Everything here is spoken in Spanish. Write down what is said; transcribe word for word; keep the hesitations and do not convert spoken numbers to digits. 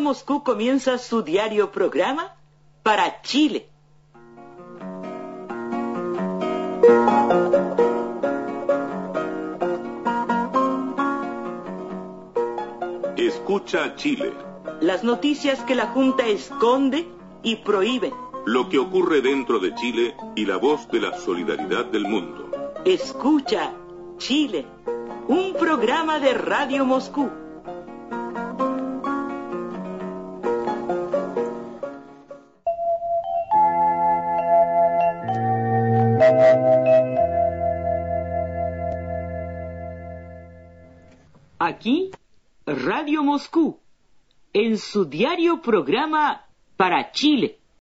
Moscú comienza su diario programa para Chile. Escucha Chile. Las noticias que la Junta esconde y prohíbe. Lo que ocurre dentro de Chile y la voz de la solidaridad del mundo. Escucha Chile, un programa de Radio Moscú. Aquí, Radio Moscú, en su diario programa para Chile.